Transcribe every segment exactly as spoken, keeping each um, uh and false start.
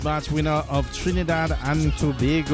match winner of Trinidad and Tobago.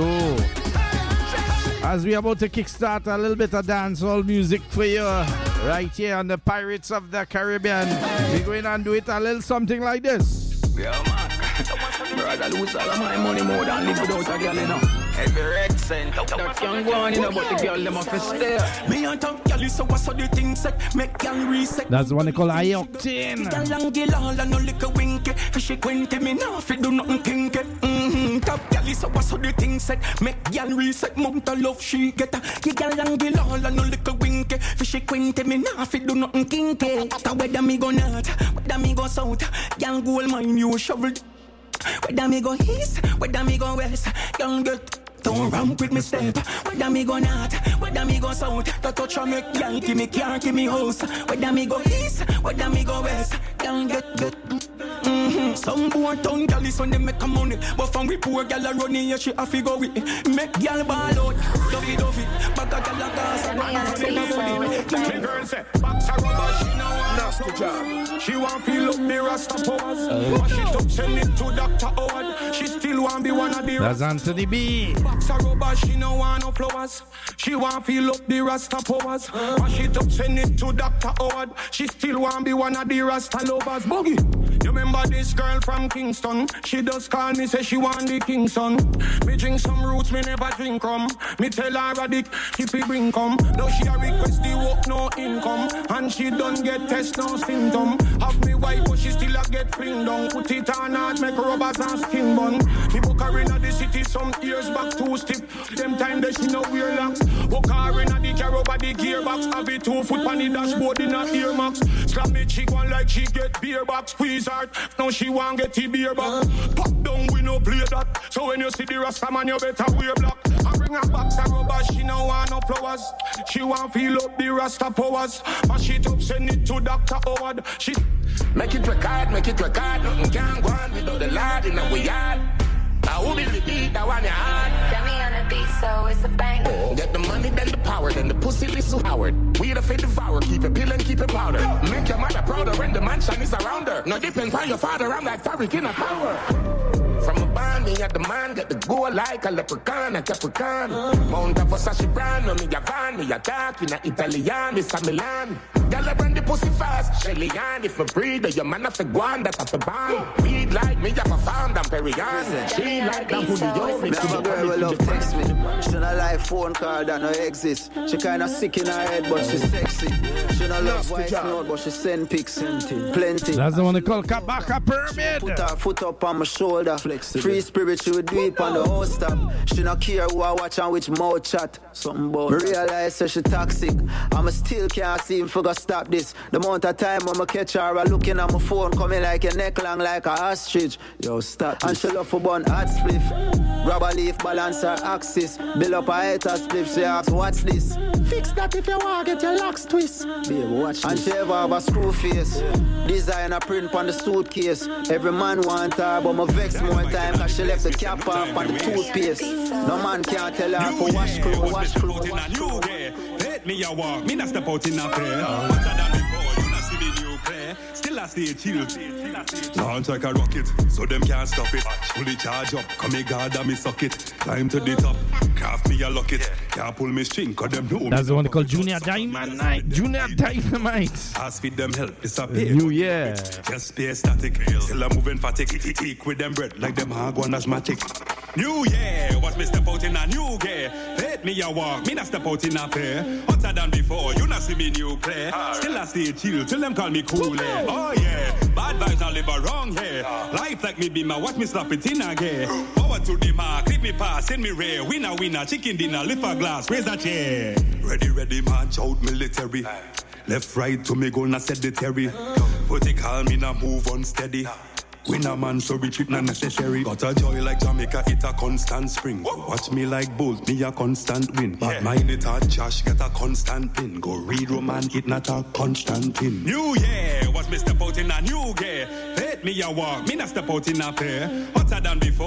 As we are about to kickstart a little bit of dancehall music for you right here on the Pirates of the Caribbean. We're going to do it a little something like this. Yeah, man. Brother, lose all of my money more than live without a girl, you know. Every red cent, that can go on, you know, but the girl, them have to stay. Me and talk, girl, so what's all the things set, make girl reset. That's the one they call high octane. Girl, and girl, all and no liquor winky. Fishy quinty, me now, if you do nothing kinky. Mm-hmm, top girl, so what's all the things set, make girl reset. Mom to love, she get a. Girl, and girl, all and no liquor winky. Fishy quinty, me now, if you do nothing kinky. So whether me go north, whether me go south, girl, gold mine, you shovel. Whether me go east, whether me go west, young girl, don't ramp with me step. Whether me go north, whether me go south, the touch of me can't give me, can't give me house. Whether me go east, whether me go west, young girl, get. Mm-hmm. Some poor town girl is when they make a money, but from we poor girl a running, yeah she have to go with it. Make girl ball out, Duffy Duffy, back a girl a gas and the girl say, box a rubber, she no want nasty job. She want feel up the Rasta pose. Wash it up, send it to Doctor Howard. She still want be one of the. That's Anthony B. Box a rubber, she no want no flowers. She want feel up the Rasta pose. Wash it up, send it to Doctor Howard. She still want be one of the Rasta lovers. Boogie. You remember this girl from Kingston? She does call me, say she want the Kingston. Me drink some roots, me never drink rum. Me tell her a dick, if he bring come. Now she a request the work, no income. And she don't get test, no symptom. Have me wife, but she still a get fling down. Put it on hard, make rubbers and skin bun. Me book her in the city some years back, two stiff. Them time that she no wear locks. Book her in the car over the gearbox. Have it two foot on the dashboard in a earmax. Slap me cheek one like she get beer box. Squeeze her, now she want get the beer back. Pop down, we no play that. So when you see the Rasta man, you better wear black. I bring her box of rubber, she no want no flowers. She want feel up the Rasta powers. Mash it up, send it to Doctor Howard. She make it record, make it record. Nothing can go on without the Lord in our yard. Now who be the beat, that one you hard. Get me on the beat, so it's a bang. Get the money, then the power, then the pussy Lisa Howard. We the fate devour, keep it pill and keep it powder. Make your mother prouder when the mansion is around her. No depends on your father, I'm like fabric in a power. From a band, me at the man, get the go like a leprechaun, a capricorn. Mount of Versace brand, no me a van, me a dark in a Italian, Mister Milan. Girl, I run the pussy fast, Shelly Ann. If me breed, your man have to go on, that's the band. Weed like me, have a found, I'm Perrier. She like them Julio. Me have a girl will love text me. She not like phone call that no exist. She kinda sick in her head, but she's sexy. She not love voice note, but she send pics. Plenty. That's the one they call Kabaka Pyramid. Put her foot up on my shoulder. Free spirit, she would do it on the whole stop. She not care who I watch and which mouth chat. Something about me realize that she toxic. I'ma still can't seem for stop this. The amount of time I'ma catch her, I looking at my phone, coming like a neck long like a ostrich. Yo, stop. And she love for bun hot spliff. Grab a leaf, balance her axis. Build up a hater spliff, she asks, what's this? Fix that if you want, get your locks twist. Baby, watch and this. She ever have a screw face. Design a print on the suitcase. Every man want her, but my vex more time cause she left the cap off on the toothpaste. No man can't tell her for wash crew, wash crew, wash crew. Let me a walk, me not step out in a prayer. Better than before, you not see me new clear. Still I stay chill. Launch like a rocket, so them can't stop it. Fully charge up, come me guard and me suck it. Climb to the top, craft me a lock it. Can't pull me string, cause them know me. That's the one called Junior Dynamite. Junior Dynamite. Ask feed them help, disappear. New Year. Just stay static, still I'm moving fatigue. Eat with them bread, like them hard one asthmatic. New Year, watch me step out in a new gear. Let me a walk, me not step out in a fair. Hotter than before, you not see me new clear. Still I stay chill, till them call me cool air. Oh yeah, bad vibes I live around here. Life like me be my watch me slap it in a gear. Forward to the mark, click me pass, send me rare. Winner, winner, chicken dinner, lift a glass, raise a chair. Ready, ready, march out military. Left, right to me gonna sedentary. Vertical, me na move unsteady. Win a man, so retreat not necessary. Got a joy like Jamaica, it a constant spring. Watch me like Bulls, me a constant win. But yeah. Mine it a Josh, get a constant pin. Go read Roman, it not a constant pin. New Year, watch me step out in a new gear. Let me a walk, me not step out in a fair. Hotter than before, you not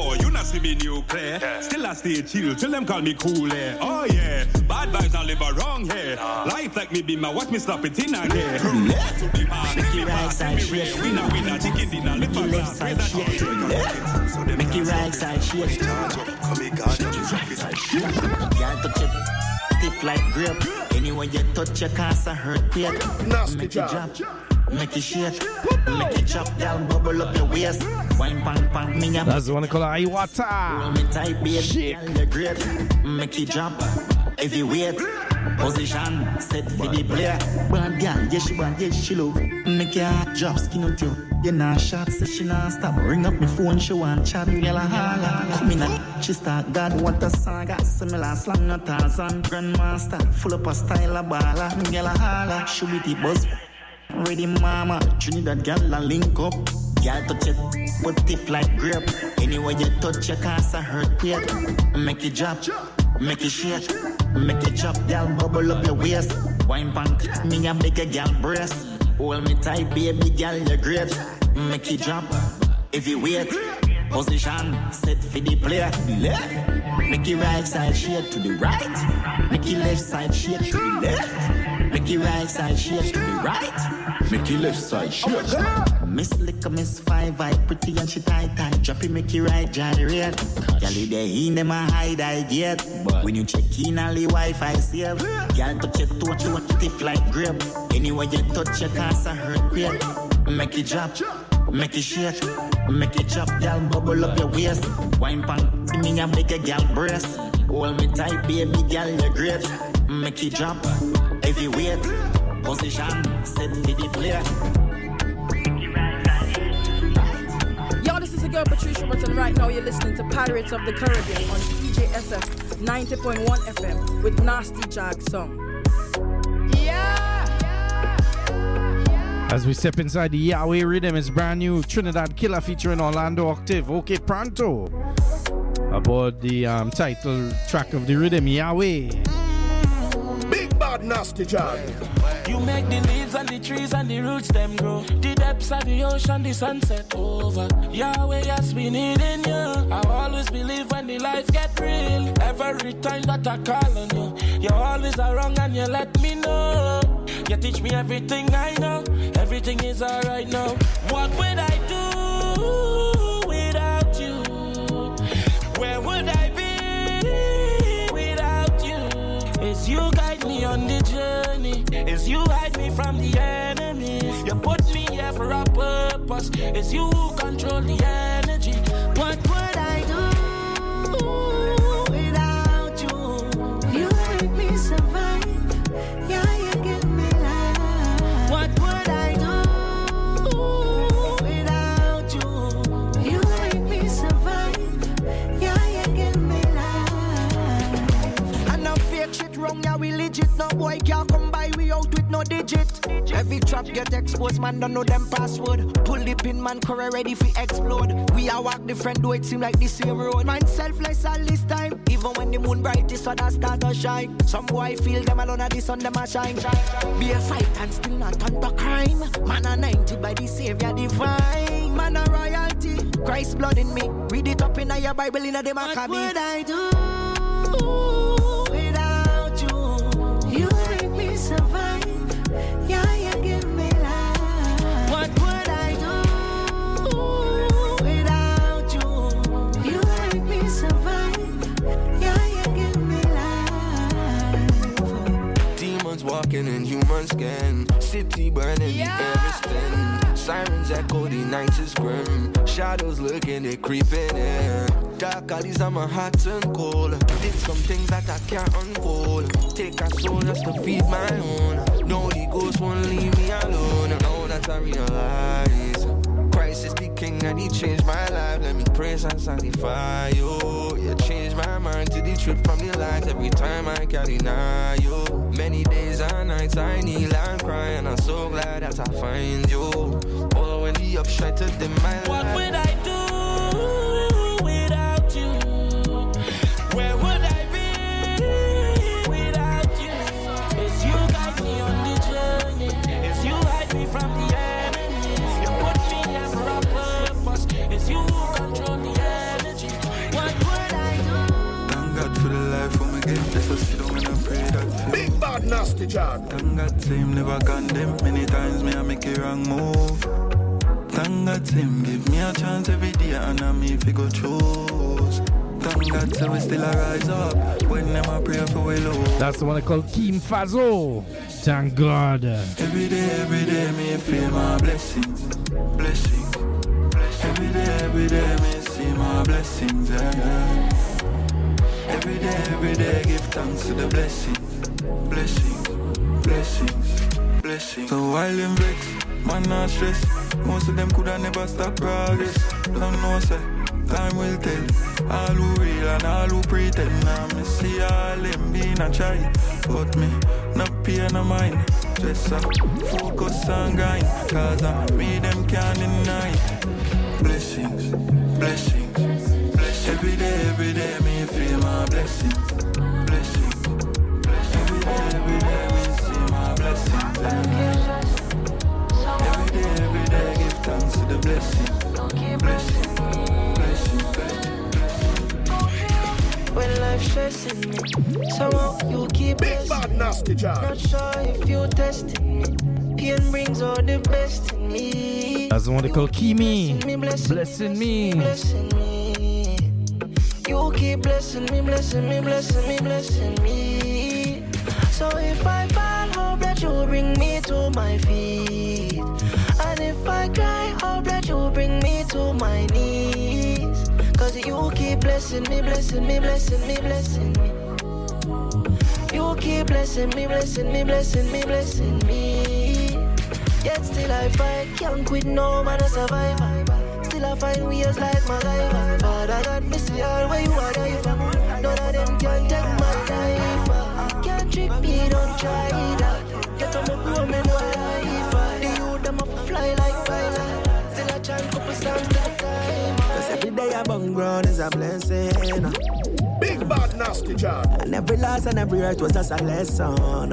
see me nuclear. Yeah. Still I stay chill till them call me cool air. Oh yeah, bad vibes I live around here. Nah. Life like me be my watch me slap it in again. To be hard, make it right side shake. Winner winner chicken dinner, lift my left side shake. Make it right side shake. Come here, God, drop it. Can't touch it. Stiff like grape. Anywhere you touch your cancer hurt quick. Make it drop, make it shake, make it chop down, bubble up your waist. Wine pang pang me up. That's the one called Iwata. Roll me tight, baby, and the great. Make it drop, heavy weight. Position set for the player. Bad girl, yes she bad, yes she love. Make your heart drop, skin on you. You nah shot, say she nah stop. Ring up my phone, she want chat. Girl a holla. Come in and she start. God what a song, got similar slang, not Tarzan. Grandmaster, full up a style of baller. Girl a holla, she with the buzz. Ready mama, Trinidad girl a link up. Girl touch it, put it like grape. Anywhere you touch your cancer hurt quick. Make it drop, make it shake, make it chop, girl bubble up your waist. Wine punk, me a make a girl breast. Hold me tight, baby girl, you're great. Make it drop, if you wait. Position set for the player. Left, make it right side shake to the right. Make it left side shake to the left. Make it right side shake to the right. Make it left side shake. Miss Liquor, Miss Five, I pretty and she tight tight. Drop it, make it right, gyrate. Girl, you there in them a hide, I get. But when you check in, all the Wi-Fi save. Girl, touch it, touch it, stiff like grape. Anywhere you touch your cancer hurt quick. Make it drop, make it shake, make it chop, girl, bubble up your waist. Wine pan, me a make a girl breast. Hold me tight, baby girl, you're great. Make it drop, if you wait. Position set for the player. Yo, this is a girl Patricia Button. Right now you're listening to Pirates of the Caribbean on C J S F ninety point one F M with Nasty Jag song. Yeah! As we step inside the Yahweh rhythm, it's brand new Trinidad Killer featuring Orlando Octave. Okay, pronto. About the um, title track of the rhythm, Yahweh. Big bad Nasty Jag. You make the leaves and the trees and the roots them grow. The depths of the ocean, the sunset over. Yahweh has been needing you. I always believe when the life get real. Every time that I call on you, you're always around and you let me know. You teach me everything I know. Everything is alright now. What would I do without you? Where would I be without you? It's you guide me on the journey. It's you hide me from the enemies. You put me here for a purpose. It's you who control the energy. What would I do without you? You make me survive. Yeah, you give me life. What would I do without you? You make me survive. Yeah, you give me life. And no fake shit wrong, yeah, we legit. No boy can't come by, we out with no digit. Every trap get exposed, man, don't know them password. Pull the pin, man, career ready for explode. We are walk different, though it seem like the same road. Man, selfless all this time. Even when the moon bright is so that start to shine. Some boy feel them alone at the sun, them a shine. Be a fight and still not under crime. Man, a ninety by the Savior divine. Man, a royalty, Christ's blood in me. Read it up in your Bible in a the Maccabee. What would I do without you? You make me survive. Yeah, you give me life. What would I do without you? You make me survive. Yeah, you give me life. Demons walking in human skin. City burning, yeah. The air is thin. Sirens echo, the night is grim. Shadows lurking, they creeping in. Dark alleys on my heart and cold. Did some things that I can't unfold. Take a soul just to feed my own. No, the ghost won't leave me alone. Now that I realize Christ is the king and he changed my life. Let me praise and sanctify you. You changed my mind to the truth from the light. Every time I can't deny you. Many days and nights I kneel and cry, and I'm so glad that I find you. Oh, when the upshine to dim my life. What would I do without you? Where would I be without you? It's you guide me on the journey. It's you hide me from the enemies. You put me here for a purpose. It's you who control the energy. What forget. That's a sit down and I pray that. Big bad nasty John. Thank God him never condemn. Many times me I make a wrong move. Thank God him give me a chance every day and I me if he go choose. Thank God so we still a rise up when them a pray for we low. That's the one I call Kim Fazo. Thank God. Every day, every day me feel my blessings, blessings. Every day, every day me see my blessings. Yeah. Every day, every day give thanks to the blessings, blessings, blessings, blessings. So while them vex, man not stress. Most of them coulda never stop progress. Don't know say. Time will tell all who real and all who pretend. Now me see all them being a try, but me no pay no mind. Just uh, focus and grind, cause uh, me them can't deny. Blessings, blessings, blessings. Every day, every day me feel my blessings. Blessings, every day, every day me see my blessings. Every day, every day give thanks to the blessings. Blessings. When life stressing me, somehow you keep Big bad nasty job. Not sure if you testing me. Pain brings all the best in me. That's the one they call Kimi. Blessing me, blessing, blessing me. Blessing me. You keep blessing me, blessing me, blessing me, blessing me. So if I fall, hope that you bring me to my feet. And if I cry, hope that you bring me to my knees. Cause you keep blessing me, blessing me, blessing me, blessing me. You keep blessing me, blessing me, blessing me, blessing me. Yet still I fight, can't quit, no man a survivor. Still I find ways like my life. Father God, me see all where you are die for. None of them can take my life. Can't trick me, don't try that. Get on my grow, me no life. The youth them up fly like pilot. Still I chant couple songs to the time. Cause every day above ground is a blessing. Big bad nasty job. And every loss and every hurt was just a lesson.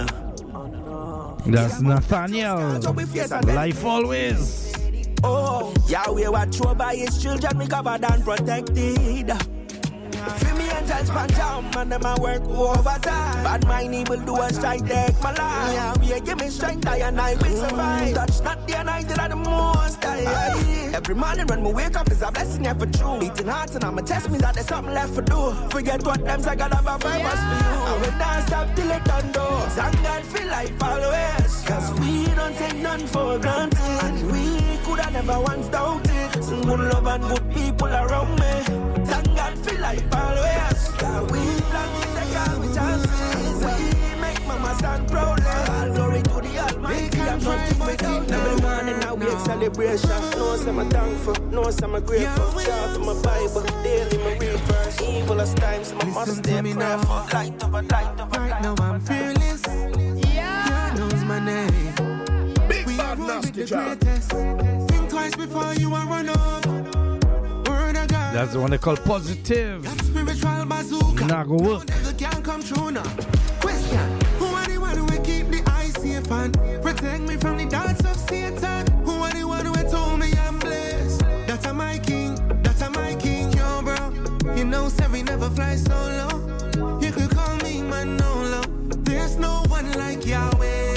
That's Nathaniel. Life always. Oh, Yahweh watch over his children, we covered and protected. Feel me angels pan down, and them a work overtime. Bad mind evil do a strike, take my life. Yahweh give me strength, I and I will survive. Touch not the anointed of the most high. Every morning when we wake up is a blessing ever true. Beating hearts and I'ma test me that there's something left to do. Forget what them say, God have a purpose for you. I will not stop till it done do. Thank God feel like always. Cause we don't take none for granted. And we could have never once doubted. Some good love and good people around me. Thank God feel like always. Cause we plan to take all the chances. We make mama stand proud. All glory to the Almighty. I'm nothing without every morning now we celebration. No some I'm thankful, no some I'm grateful. Shout for my Bible, daily my read verse. Evil as times, my must stay prayerful. Light over, light over. Right now I'm fearless. Yeah, God knows my name. Big bad nasty job. Think twice before you are run up. Word of God. That's the one they call positive. That spiritual bazooka. Not gonna work. Never can come true now. Question: who are the one who will keep the eyes safe and protect me from the darts of Satan? Who are the one who told me I'm blessed? That's a my king. That's a my king, yo, bro. You know, say we never fly solo. You could call me Manolo. There's no one like Yahweh.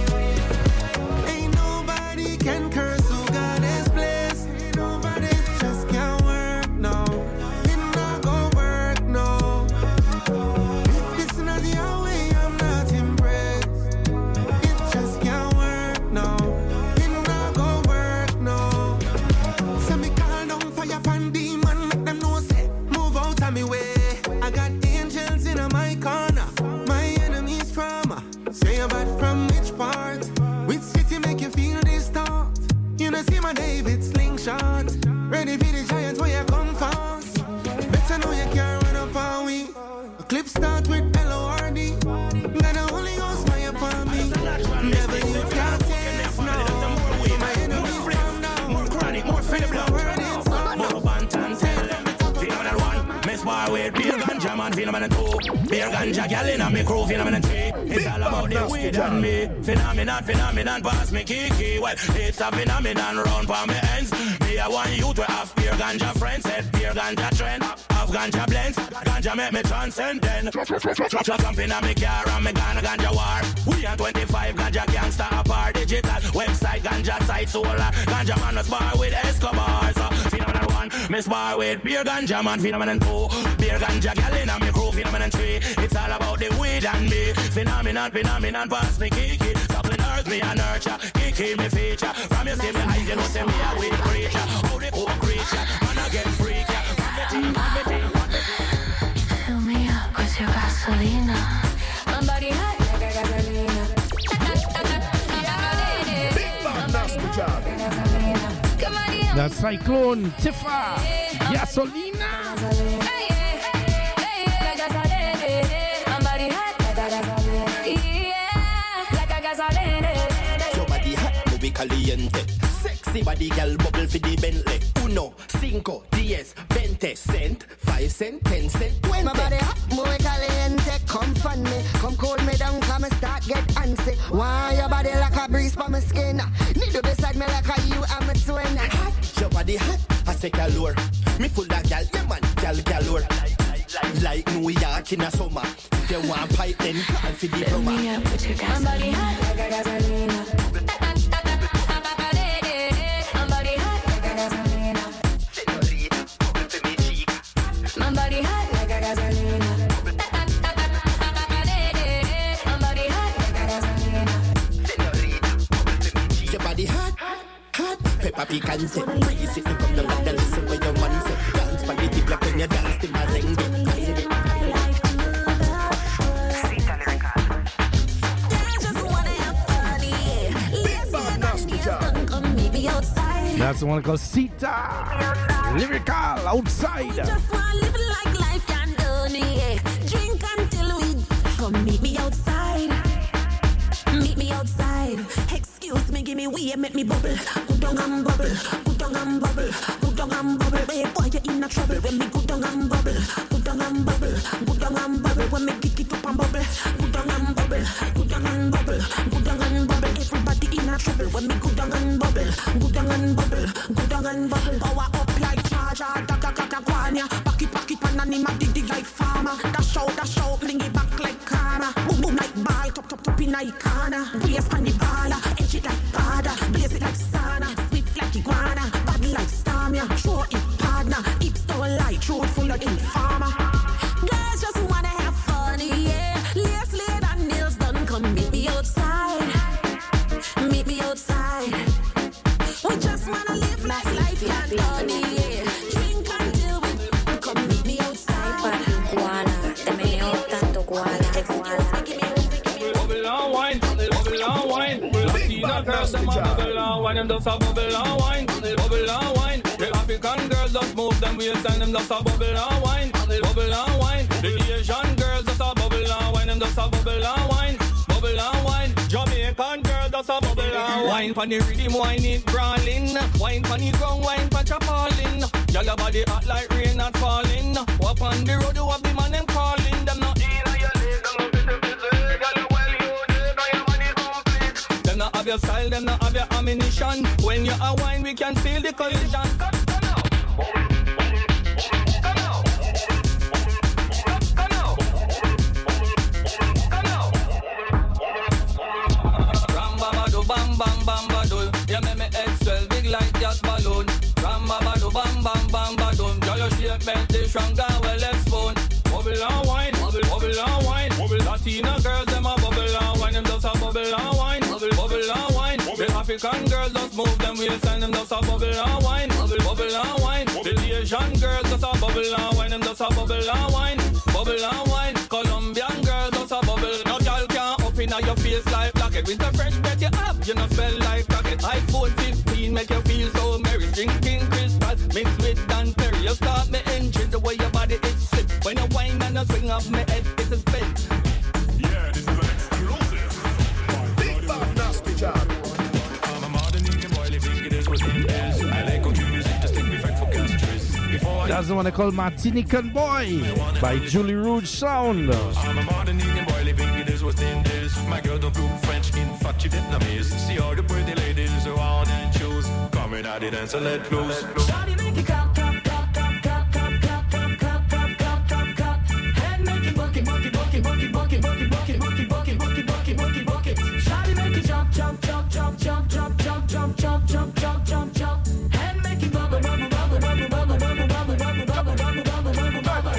Ain't nobody can curse who God has blessed. Ain't nobody just can't work, no. It not gonna work, no. If it's not Yahweh, I'm not impressed. It just can't work, no. It not gonna work, no. So me call down fire pan demon, make them know say move out of me way. I got angels in my corner, my enemies trauma. Say about from which part, which city make you feel this thought? You know see my David slingshot, ready for the giants where you come fast. Better know you can't run up on we. A clip start with L O R D. Gonna only host my upon me. Never you can't taste now. So my enemies come down. More chronic, more feel the blood. Word in song. More bantan, tell them it's up to the one. Miss War with real ganja ganja man phenomenon two. Beer ganja gal in a me crew phenomenon three. It's all about the weed and me. Phenomenon, phenomenon, pass me kiki. Well, it's a phenomenon round for me ends. Me I want you to have beer ganja friends. Said beer ganja trend. Have ganja blends. Ganja make me transcendent. Jump in a me car and me gonna ganja war. We are twenty-five ganja gangster apart. Digital website ganja site solar. Ganja man was bar with Escobar. So phenomenon one, me spar with beer ganja man. Phenomenon two, beer ganja gal in a me crew. Phenomenon three, it's all about the weed and me. Phenomenon, phenomenon, pass me kiki. Suckling earth me a nurture. Kiki me feature. From you see me eyes, you know say me a weed creature. How the cool creature, man I get freak. From the team, from the team, from the team. Fill me up with your gasolina. My body hot like a gasolina. Big bad nasty job. That Cyclone, Tifa, Gasolina. My body hot like a gasolina. Yeah, like a gasolina. Your body hot, muy caliente. Sexy body girl bubble for the Bentley. Uno, cinco, diez, veinte cent, five cent, ten cent, twenty. My body hot, muy caliente. Come fun me, come cool me down, come start get antsy. Why your body like a breeze for my skin? Need to beside me like a you, I'm a twin. Hot, your body hot, I say galore. Me full of gal, yeah man, gal galore. Like New York in a summer. If you want pipe, then call for the plumber. My body hot like a gasolina. My body hot like a gasolina. My body hot like a gasolina. My body hot like a gasolina. Your body hot, hot, pepper picante. Breeze it, you come down and listen when your man say. Dance by the tip like when you dance to merengue. That's the one called Sita. Lyrical outside. We just want to live like life can do me. Drink until we come meet me outside. Meet me outside. Excuse me, give me way, make me bubble. Go down and bubble. Go down and bubble. Go down and bubble. Hey boy, you're in a trouble when me go down and bubble. Go down and bubble. Go down and bubble when me kick it up and bubble. Go down and bubble. Go down and bubble. Go down and bubble. Everybody in a trouble when me go down and bubble. Go down and bubble. Go down and bubble. Power up like charger. Da da da da guanya. Back it, back it, and anima did it like farmer. Dash out, dash out, bring it back like karma. Boom boom like ball, top top top in a corner. Brace on the baller, edge it like pada. Blaze it like sauna, swift like iguana. Body like stamina, throw it partner. Hips don't lie, throw it full of informer. Girls just wanna have fun, yeah. Lace laid and nails done, come meet me outside. Meet me outside. We just wanna live like life can done, yeah. Drink until we come meet me outside. Guana, te me tanto guana. Bubble and wine, bubble and wine. Latina girls, them a bubble and wine. Them just a bubble and wine, bubble and wine. The African girls just move them waist and them just a bubble and wine, bubble and wine. The Asian girls just a bubble and wine. Them just a bubble and wine, bubble and wine. Jamaican girls just a bubble and wine. Pon the rhythm, wine it brawling. Wine pon the ground, wine pon chapalin. Y'all your body hot like rain not falling. Walk on the road, you have the man them calling. Them not in on your leg, them not busy busy. Girl you well you dig, and your money complete. Them not have your style, them not have your ammunition. When you a wine, we can feel the collision. Bam bam bam badul, you make me head swell big like gas balloon. Ram bam bam bam bam badum, girl your shape make the stronger well exposed. Bubble and wine, bubble bubble and wine. Bubble Latina girls them a bubble and wine, them just a bubble and wine. Bubble bubble and wine. The African girls just move them waist and them just a bubble and wine. Bubble bubble and wine. The Asian girls just a bubble and wine, them just a bubble and wine. Bubble and wine. Colombian girls just a bubble. No girl can up inna your face like blackhead. With the fresh breath you have, you know smell like rocket. iPhone fifteen make you feel so merry. Drinking crystal mixed with Dan Perry. You start me engine the way your body it slip. When you wind and you swing up my head, it's a spin. Yeah, this is an exclusive. Big bad nasty job. That's the one they call Martinican Boy by Julie Rouge Sound. I'm a Martinican boy living in this West Indies. My girl don't do French, in fact she Vietnamese. See all the pretty ladies around and choose. Coming out the dance and let loose. Shawty make it clap, clap, clap, clap, clap, clap, clap, clap, clap, clap, clap, clap, clap. Head make it bucket, bucket, bucket, bucket, bucket, bucket, bucket, bucket, bucket, bucket, bucket, bucket, bucket. Shawty make it jump, jump, jump, jump, jump, jump, jump, jump, jump, jump, jump, jump, jump. Head make it bubble, bubble, bubble, bubble, bubble, bubble, bubble, bubble, bubble, bubble, bubble, bubble, bubble.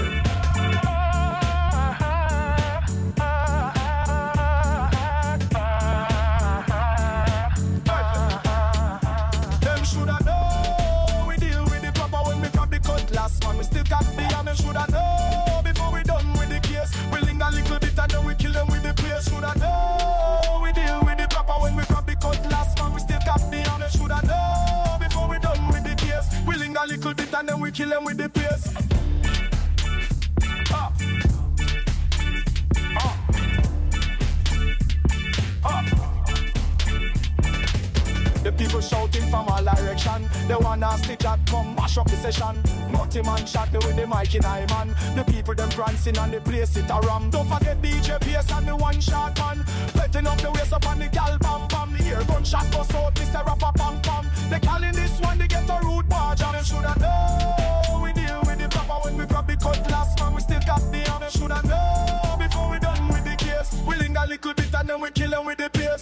Them shoulda know we deal with the proper when we grab the cutlass, man. We still got the and them shoulda know before we done with the case. We linger a little bit and then we kill them with the pace. Shoulda know we deal with the proper when we grab the cutlass, man. We still got the and them shoulda know before we done with the case. We linger a little bit and then we kill them with the pace. Ah. Ah. Ah. The people shouting from all direction. They wanna stitch that come mash up the session. Multi-man shot me with the mic in eye, man. The people them prancing and the place it a ram. Don't forget D J P S and the one shot man. Petting up the waist up on the gal pam pam. The ear gunshot goes out, Mister Rapper pam pam. They calling this one they get a root barge and them shoulda know we deal with the proper when we grab the cutlass, man. We still got the and them shoulda know before we done with the case. We linger a little bit and then we kill them with the pace.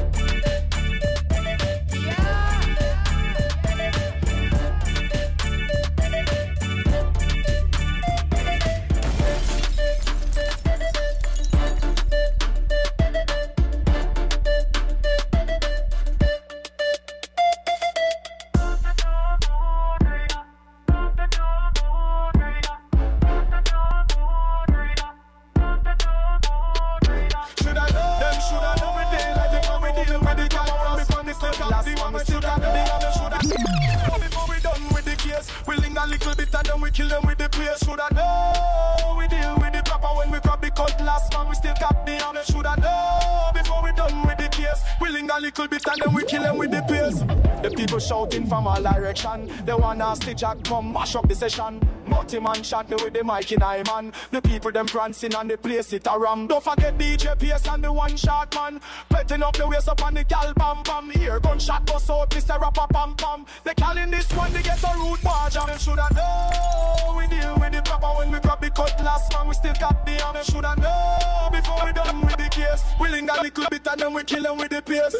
We linger a little bit and then we kill them with the pace. Shoulda know we deal with the proper when we grab the cutlass, man. We still got the arm. Shoulda know before we done with the case. We linger a little bit and then we kill them with the pace. The people shouting from all direction. They wanna stitch and come mash up the session. Multi-man shot me with the mic in eye, man. The people them prancing and the place it a ram. Don't forget D J P S and the one shot man. Petting up the waist up on the gal pam pam. Here gunshot goes out, Mister Rapper pam pam. They calling this one they get a root barge and them shoulda know we deal with the proper when we grab the cutlass, man. We still got the and them shoulda know before we done with the case. We linger a little bit and then we kill them with the pace.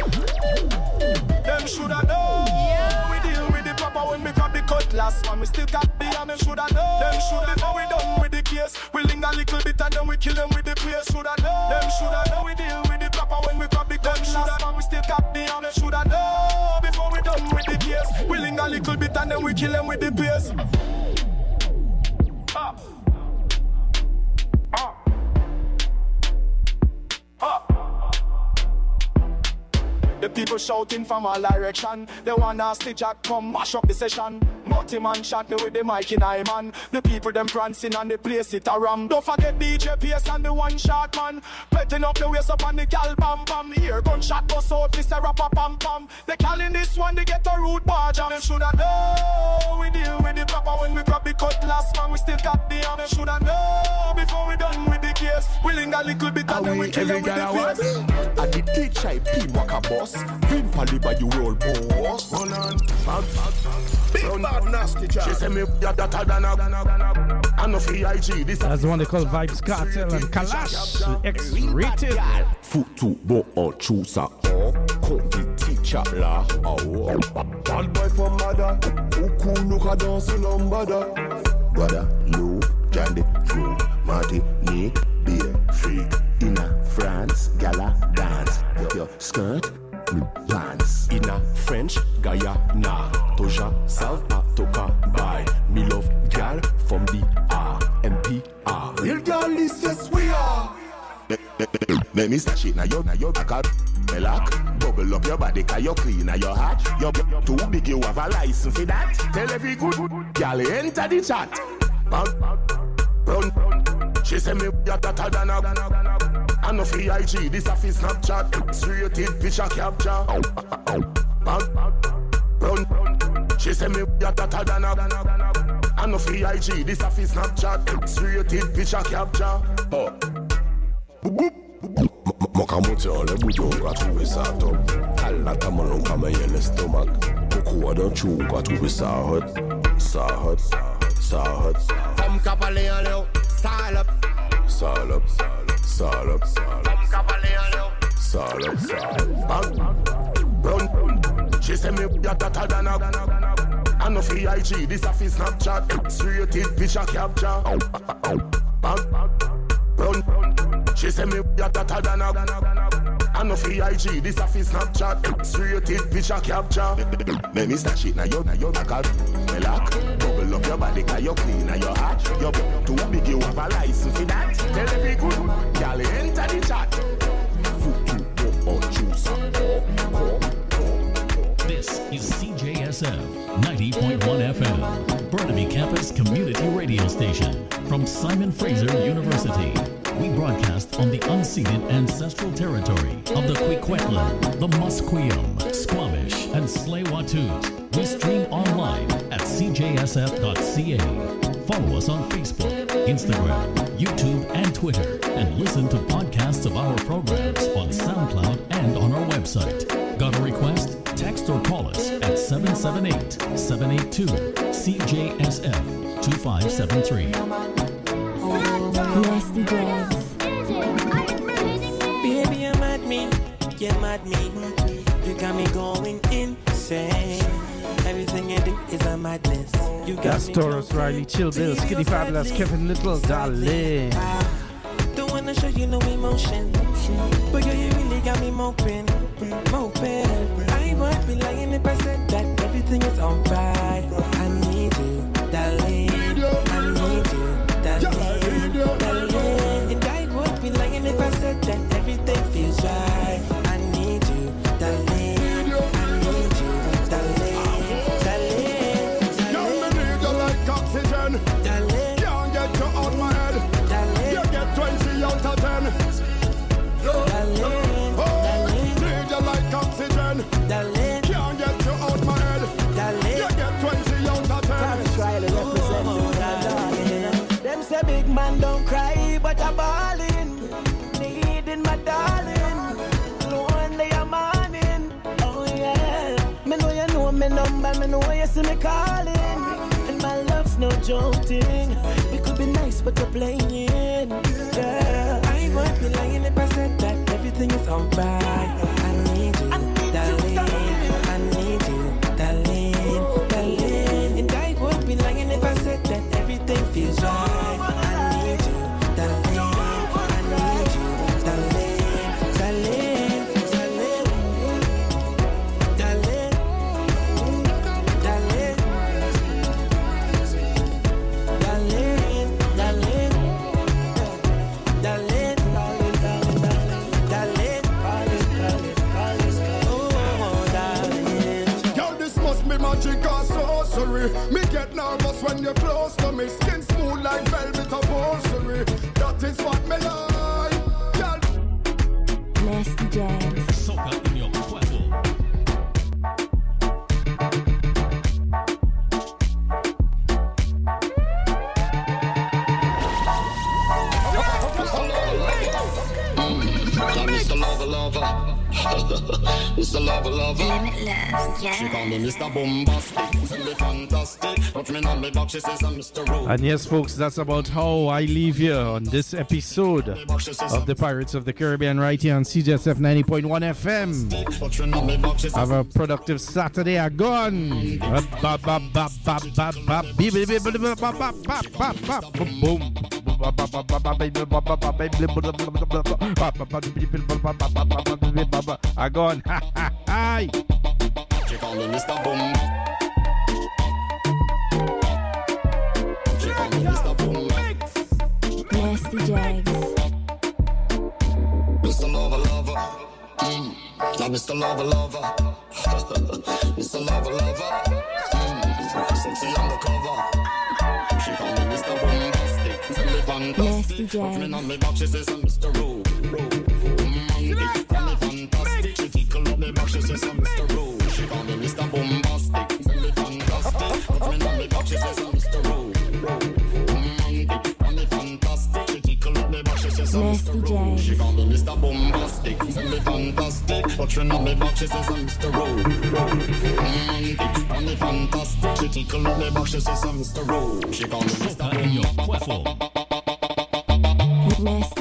Them shoulda know we deal with the proper when we grab the cutlass, man. We still got the and them shoulda know. Them shoulda before we done with the case. We linger a little bit and then we kill them with the pace. Shoulda know. Them shoulda know we deal with the proper when we grab the cutlass, man. We still got the and them shoulda know before we done with the case. We linger a little bit and then we kill them with the pace. Ah. Ah. Ah. The people shouting from all direction. They wanna stitch and come mash up the session. Multi-man shot me with the mic in eye, man. The people them prancing and the place it a ram. Don't forget D J P S and the one shot man. Petting up the waist up on the gal pam pam. Here gunshot goes out, Mister Rapper pam pam. They calling this one they get a root barge and them shoulda know we deal with the proper when we grab the cutlass, man. We still got the and them shoulda know before we done with the case. We linger a little bit and then we kill them with the pace. And the D J P waka boss. Vim pali by the world boss. Hold on, bad, bad, big bad nasty job. She say me that that than a I know for I G this. That's the one they call Vibes Cartel and Kalash X-rated. Futu bo or chusa or come the teacher la oh. Bad boy from mother, who cool look a dance lombada. Brother, Lou, Jandy, Drew, Marty, Nick, Beer, Freak, Inna, France, Gala, Dance, your skirt. Pants in a French Guyana, Toja South Toka by me love gal from the R M P R. Real gal list, yes we are. Let me start shit now you now you back up. Melak, bubble up your body, cause you're clean now your heart. You're too big, you have a license for that. Tell every good gal enter the chat. Run, she say me ya tata dana. I know for I G, this a fi Snapchat. X-rated picture capture. Run, she say me ya tata dana. I I know free I G, this a fi Snapchat. X-rated picture capture. Oh. Makamoto, le bouillon, a trouvé ça top. Elle n'a pas mon comme un l'estomac. Beaucoup d'un chou, a trouvé ça hot. Ça hot, ça hot. Femme capalé en l'air, salope. Salope, salope, salope. Femme capalé en l'air. Salope, salope. Run, she say me ya tata dana. I know free I G, this a fi Snapchat. X-rated picture capture. Run, she say me ya tata dana. I know free I G, this a fi Snapchat. X-rated picture capture. Me me stash it na yo na yo back. Me lock, bubble up your body 'cause you clean na your heart. You too big, you have a license for that. Tell every good girl enter the chat. Foot you or choose. This is C J S F ninety point one F M, Burnaby Campus Community Radio Station from Simon Fraser University. We broadcast on the unceded ancestral territory of the Kwikwetlan, the Musqueam, Squamish, and Tsleil-Waututh. We stream online at c j s f dot c a. Follow us on Facebook, Instagram, YouTube, and Twitter, and listen to podcasts of our programs on SoundCloud and on our website. Got a request? Text or call us at seven seven eight, seven eight two, C J S F two five seven three. Nasty Jams. Baby, you mad me, you mad me. You got me going insane. Everything you do is a madness. You got That's me Taurus Riley, Chill Bill, Skinny Fabulous, Kevin Little, darling. Don't wanna show you no emotion, but girl, you really got me moping, moping. I would be lying if I said that everything is alright. I need you, darling. I need you, darling, darling. And I would be lying if I said that everything feels right. I need you, darling. I need you, darling, darling. Girl, me need you like oxygen. Darling, can't get you out my head. Darling, you get twenty out of ten. Darling, oh, need you like oxygen. Darling, can't get you out my head. Darling, you get twenty out of ten. Try to represent oh, darling. Them say big man don't cry, but I'm balling. Needing my darling. Lonely I'm morning. Oh yeah. Me know you know me number, me know you see me calling. And my love's no joking. We could be nice, but you're playing. Yeah. I won't be lying if I said that everything is alright. I need you, darling. I need you, darling, darling. And I won't be lying if I said that everything feels right. I need you, darling. I need you, darling, darling, darling, darling, darling, darling, darling, darling, darling, oh, darling. Girl, this must be magic or sorcery. Me get nervous when you're close to me. Skin smooth like velvet upholstery. That is what me like. Girl. Nasty Jams. Soca in your cuerpo. Mister Lover Lover. Mister Lover Lover. Limitless, yeah. She call me Mister Bombastic. Tell me fantastic. Touch me on me back, she says I'm Mister Rude. And yes, folks, that's about how I leave here on this episode of the Pirates of the Caribbean right here on C J S F ninety point one F M. Have a productive Saturday. I gone. Boom. I gone. Hi. She call me Mister Boom. She call me Mister Boom. Nasty Jags. Mister Lover Lover. Mm. Now Mister Lover Lover. Mister Lover Lover. Mm. Sexy undercover. She call me Mister Bombastic. Tell me fantastic. Put me on me back, she says I'm Mister Rude. Mm. Call me fantastic. She tickle up me back, she says I'm Mister Rude. She call me Mister Bombastic. Tell me fantastic. Put me on me back, she says I'm Mister Rude. I'm Mister Ro. She call me Mister Bombastic, send me fantastic. But she know me back, she says I'm Mister Ro. Romantic, call me fantastic. She tickle on me back, she says I'm Mister Ro. She call me Mister Bombastic.